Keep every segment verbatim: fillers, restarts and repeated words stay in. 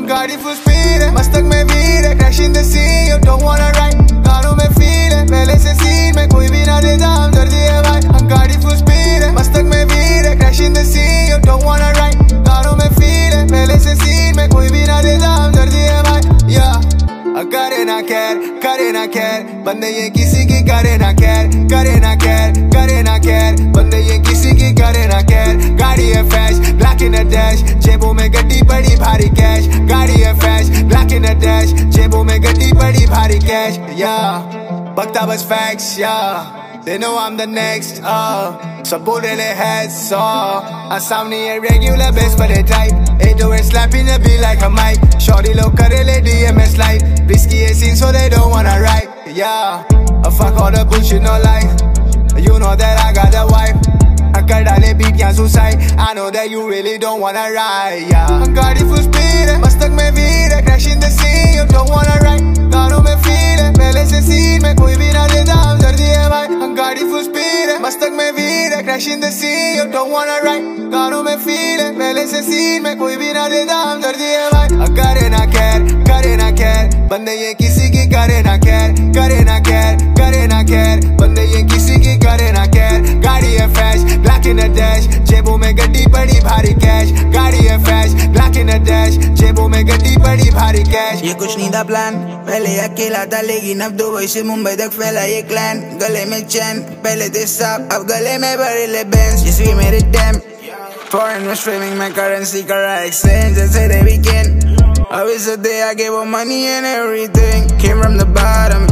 गाड़ी full speed है, मस्तक में भीड़ है, crashing the scene, you don't wanna ride. कानों में feel है, पहले से scene में कोई भी ना देता हम दर्दी है भाई. गाड़ी full speed है, मस्तक में भीड़ है, crashing the scene, you don't wanna ride. कानों में feel है, पहले से scene में कोई भी ना देता हम दर्दी है भाई. Yeah. करे ना care, करे ना care, बंदे ये किसी की करे ना care, करे ना care, करे ना care, बंदे ये किसी की करे ना care. गाड़ी है fresh, black in the dash, जेबों में गड्डी बड़ी भारी cash. गाड़ी है fresh, black in the dash, जेबों में गड्डी बड़ी भारी cash. Yeah, बकता बस facts, yeah. They know I'm the next, uh सब बोल रहे heads, uh I sound नहीं regular bass but they type. eight oh eight slapping the beat like a mic. Shorty लोग करे ले D M S light. Risky a scene so they don't wanna write. Yeah, I fuck all the bullshit no lie. You know that I got the wife. I कर डाले beat या suicide. I know that you really don't wanna ride. Yeah, गाड़ी full speed है, मस्तक में भीड़ है, crashing the scene, you don't wanna ride. कानों में feel है, पहले से scene में कोई भी ना देता हम दर्दी है भाई. गाड़ी full speed है, मस्तक में भीड़ है, crashing the scene, you don't wanna ride. कानों में feel है, पहले से scene में कोई भी ना देता हम दर्दी है भाई. करे ना care, करे ना care, बंदे ये किसी की करे ना care, करे ना care, करे ना care, बंदे ये किसी की करे ना care. गाड़ी है fresh, black in the dash, जेबों में गड्डी बड़ी भारी cash. गाड़ी है fresh, black in the dash, जेबों में गड्डी बड़ी भारी cash. ये कुछ नहीं था प्लान, पहले अकेला था लेकिन अब दुबई से मुंबई तक फैला ये क्लैन. गले में चैन, पहले थे सांप, अब गले में भरे ले बैंड्स. ये सी मेरे डैम, foreign was streaming my currency, correct exchange, I said they weekend. I wish the day I gave her money and everything. Came from the bottom,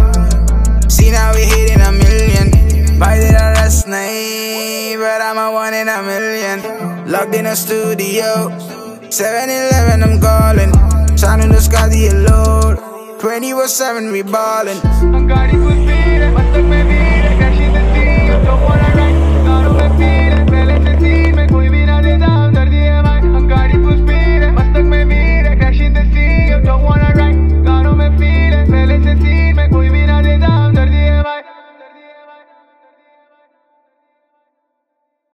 see now we hitting a million. Why did I last night? But I'm a one in a million. Locked in a studio, seven eleven I'm calling. Sun in the sky the yellow, twenty-four seven we ballin'. गाड़ी full speed है, मस्तक में भीड़ है, crashing the scene, you don't wanna